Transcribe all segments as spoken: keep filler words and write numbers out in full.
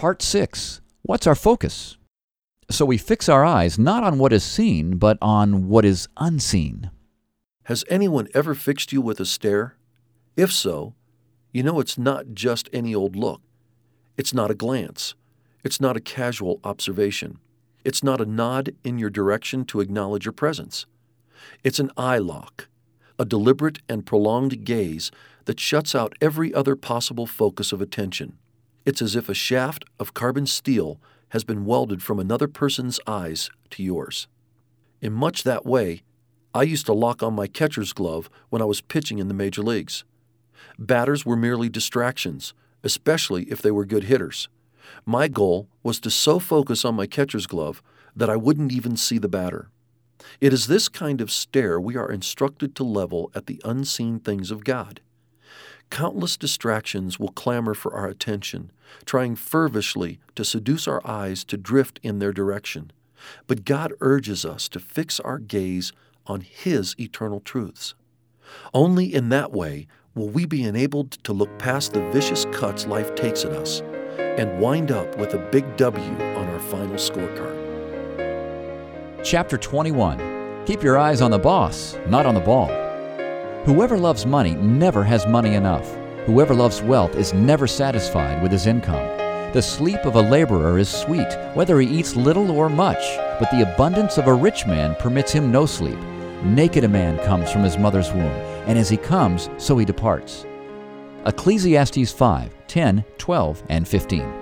Part six. What's our focus? So we fix our eyes not on what is seen, but on what is unseen. Has anyone ever fixed you with a stare? If so, you know it's not just any old look. It's not a glance. It's not a casual observation. It's not a nod in your direction to acknowledge your presence. It's an eye lock, a deliberate and prolonged gaze that shuts out every other possible focus of attention. It's as if a shaft of carbon steel has been welded from another person's eyes to yours. In much that way, I used to lock on my catcher's glove when I was pitching in the major leagues. Batters were merely distractions, especially if they were good hitters. My goal was to so focus on my catcher's glove that I wouldn't even see the batter. It is this kind of stare we are instructed to level at the unseen things of God. Countless distractions will clamor for our attention, trying fervently to seduce our eyes to drift in their direction. But God urges us to fix our gaze on His eternal truths. Only in that way will we be enabled to look past the vicious cuts life takes at us and wind up with a big W on our final scorecard. Chapter twenty-one. Keep your eyes on the boss, not on the ball. Whoever loves money never has money enough. Whoever loves wealth is never satisfied with his income. The sleep of a laborer is sweet, whether he eats little or much, but the abundance of a rich man permits him no sleep. Naked a man comes from his mother's womb, and as he comes, so he departs. Ecclesiastes five, ten, twelve, and fifteen.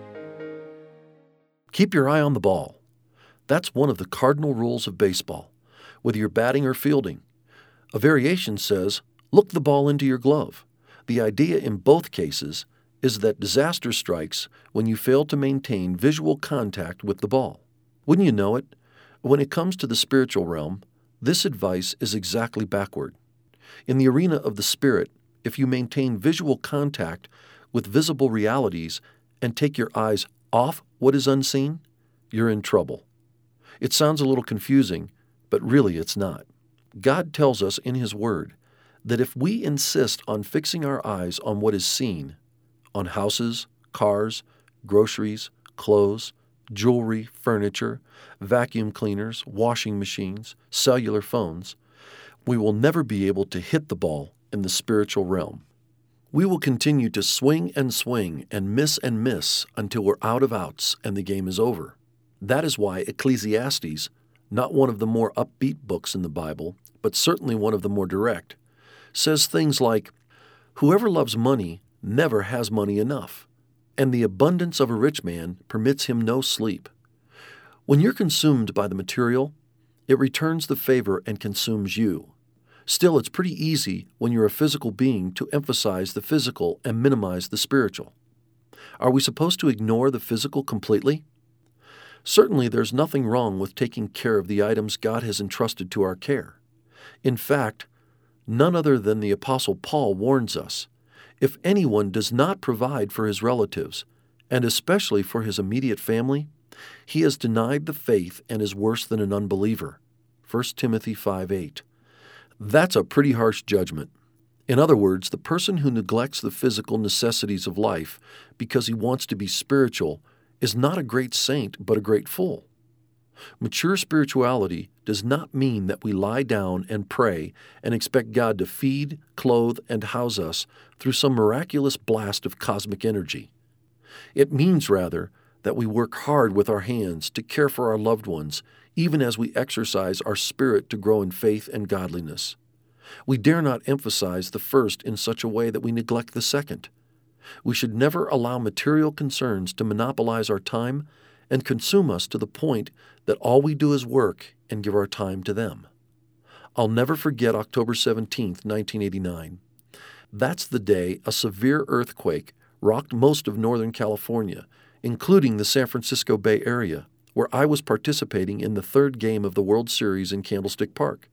Keep your eye on the ball. That's one of the cardinal rules of baseball, whether you're batting or fielding. A variation says, look the ball into your glove. The idea in both cases is that disaster strikes when you fail to maintain visual contact with the ball. Wouldn't you know it? When it comes to the spiritual realm, this advice is exactly backward. In the arena of the spirit, if you maintain visual contact with visible realities and take your eyes off what is unseen, you're in trouble. It sounds a little confusing, but really it's not. God tells us in His Word that if we insist on fixing our eyes on what is seen, on houses, cars, groceries, clothes, jewelry, furniture, vacuum cleaners, washing machines, cellular phones, we will never be able to hit the ball in the spiritual realm. We will continue to swing and swing and miss and miss until we're out of outs and the game is over. That is why Ecclesiastes, not one of the more upbeat books in the Bible, but certainly one of the more direct, says things like, whoever loves money never has money enough, and the abundance of a rich man permits him no sleep. When you're consumed by the material, it returns the favor and consumes you. Still, it's pretty easy when you're a physical being to emphasize the physical and minimize the spiritual. Are we supposed to ignore the physical completely? Certainly, there's nothing wrong with taking care of the items God has entrusted to our care. In fact, none other than the Apostle Paul warns us, if anyone does not provide for his relatives, and especially for his immediate family, he has denied the faith and is worse than an unbeliever. First Timothy five eight. That's a pretty harsh judgment. In other words, the person who neglects the physical necessities of life because he wants to be spiritual is not a great saint, but a great fool. Mature spirituality does not mean that we lie down and pray and expect God to feed, clothe, and house us through some miraculous blast of cosmic energy. It means, rather, that we work hard with our hands to care for our loved ones, even as we exercise our spirit to grow in faith and godliness. We dare not emphasize the first in such a way that we neglect the second. We should never allow material concerns to monopolize our time and consume us to the point that all we do is work and give our time to them. I'll never forget October seventeenth, nineteen eighty-nine. That's the day a severe earthquake rocked most of Northern California, including the San Francisco Bay Area, where I was participating in the third game of the World Series in Candlestick Park.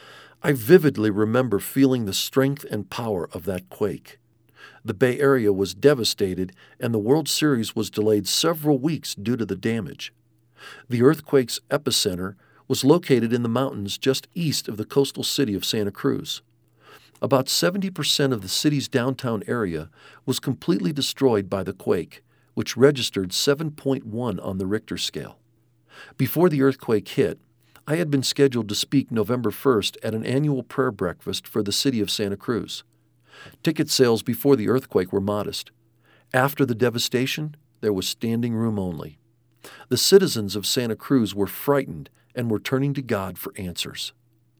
I vividly remember feeling the strength and power of that quake. The Bay Area was devastated, and the World Series was delayed several weeks due to the damage. The earthquake's epicenter was located in the mountains just east of the coastal city of Santa Cruz. About seventy percent of the city's downtown area was completely destroyed by the quake, which registered seven point one on the Richter scale. Before the earthquake hit, I had been scheduled to speak November first at an annual prayer breakfast for the city of Santa Cruz. Ticket sales before the earthquake were modest. After the devastation, there was standing room only. The citizens of Santa Cruz were frightened and were turning to God for answers.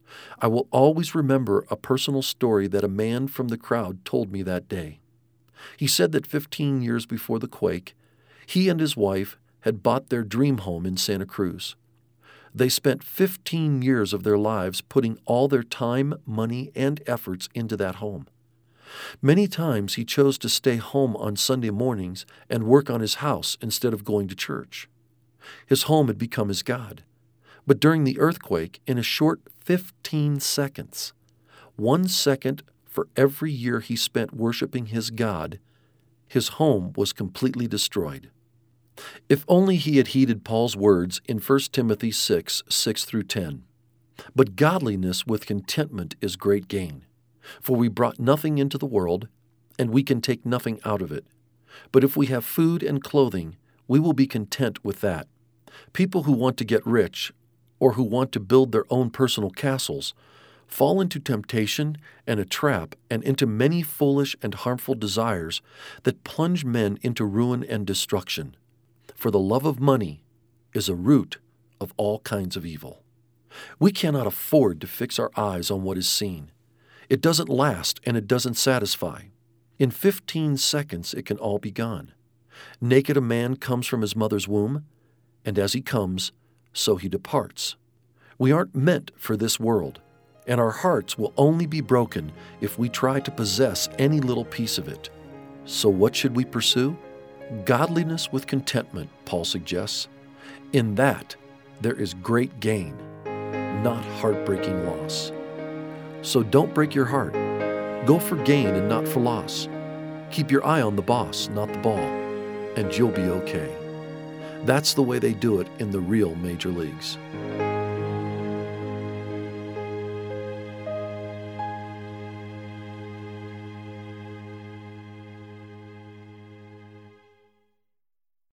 I will always remember a personal story that a man from the crowd told me that day. He said that fifteen years before the quake, he and his wife had bought their dream home in Santa Cruz. They spent fifteen years of their lives putting all their time, money, and efforts into that home. Many times he chose to stay home on Sunday mornings and work on his house instead of going to church. His home had become his God. But during the earthquake, in a short fifteen seconds, one second for every year he spent worshiping his God, his home was completely destroyed. If only he had heeded Paul's words in First Timothy six, six through ten. But godliness with contentment is great gain. For we brought nothing into the world, and we can take nothing out of it. But if we have food and clothing, we will be content with that. People who want to get rich, or who want to build their own personal castles, fall into temptation and a trap and into many foolish and harmful desires that plunge men into ruin and destruction. For the love of money is a root of all kinds of evil. We cannot afford to fix our eyes on what is seen. It doesn't last and it doesn't satisfy. In fifteen seconds it can all be gone. Naked a man comes from his mother's womb, and as he comes, so he departs. We aren't meant for this world, and our hearts will only be broken if we try to possess any little piece of it. So what should we pursue? Godliness with contentment, Paul suggests. In that, there is great gain, not heartbreaking loss. So don't break your heart. Go for gain and not for loss. Keep your eye on the boss, not the ball, and you'll be okay. That's the way they do it in the real major leagues.